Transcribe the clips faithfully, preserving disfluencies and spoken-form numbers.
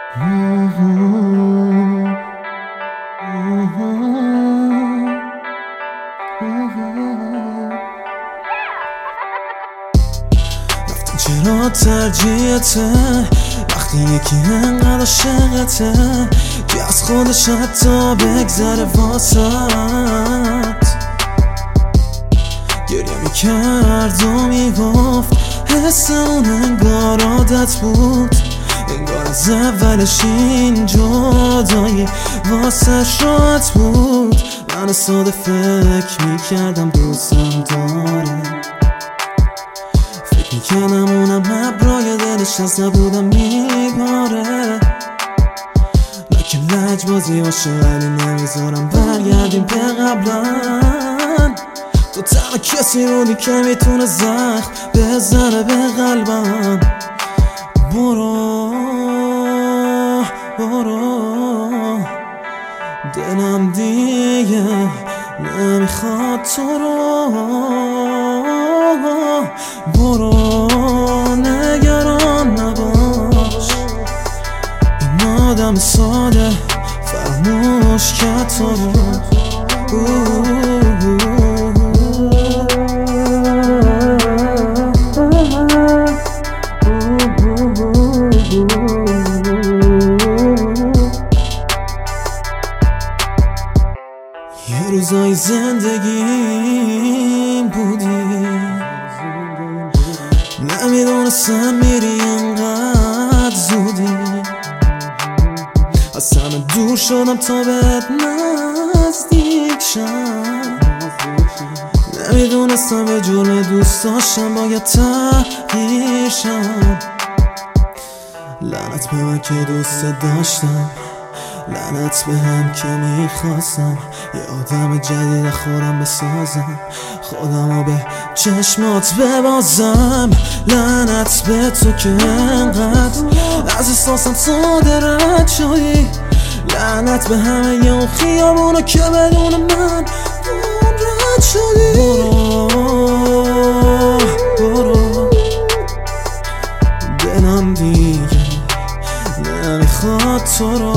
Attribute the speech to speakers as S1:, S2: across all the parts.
S1: رفتن چرا ترجیحته وقتی یکی انقدر عاشقته که از خودش حتی بگذره واسد گریه میکرد و میگفت حس اون انگار عادت بود، انگار از اولش این جدایی واسه راحت بود. من ساده فکر میکردم دوستم داره، فکر میکردم اونم ابرای دلش از نبودم میباره، لکن لجبازی باشه ولی نمیذارم برگردیم به قبلن. تو تنها کسی بودی که میتونه زخم بزنه به قلبم. برو برو دلم دیگه نمیخواد تو رو. برو نگران نباش، این آدم ساده فراموش کرد تو رو. یه روزای زندگیم بودی، نمیدونستم میری انقدر زودی، از همه دور شدم تا بهت نزدیک شم. نمیدونستم به جرم دوست داشتم باید تغییر شم. لعنت به من که دوست داشتم، لعنت به هم که میخواستم یه آدم جدید خودم بسازم، خودمو به چشمات ببازم. لعنت به تو که انقدر از احساسم ساده رد شدی، لعنت به همه اون خیابونا که بدون من اون رد شدی. برو برو دلم دیگه نمیخواد تو رو.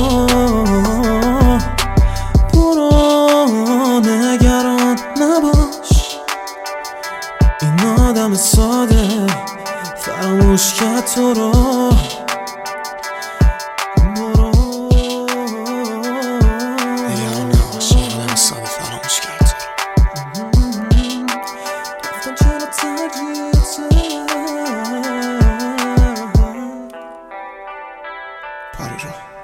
S1: برو نگران نباش، این آدم ساده فراموش کرد تو رو. برو
S2: نگران نباش، این آدم ساده فراموش کرد تو رو.
S1: رفتن چرا ترجیحته
S2: پری رو